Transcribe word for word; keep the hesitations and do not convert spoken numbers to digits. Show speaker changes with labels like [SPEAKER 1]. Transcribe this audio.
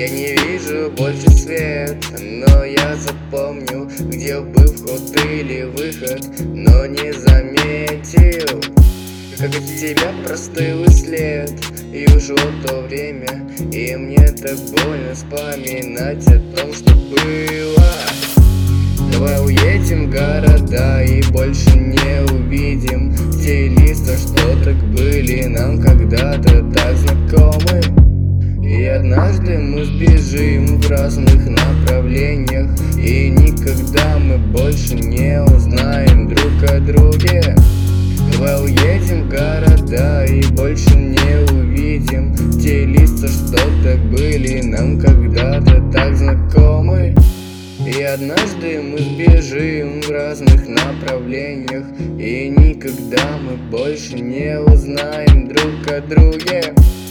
[SPEAKER 1] Я не вижу больше свет, но я запомню, где был вход или выход, но не заметил, как от тебя простыл и след. И ушло то время, и мне так больно вспоминать о том, что было. Давай уедем в города и больше не увидим те лица, что так были нам когда-то так знакомы. И однажды мы сбежим в разных направлениях, и никогда мы больше не узнаем друг о друге. Давай уедем в города и больше не увидим те лица, что так были нам когда-то так знакомы. И однажды мы сбежим в разных направлениях, и никогда мы больше не узнаем друг о друге.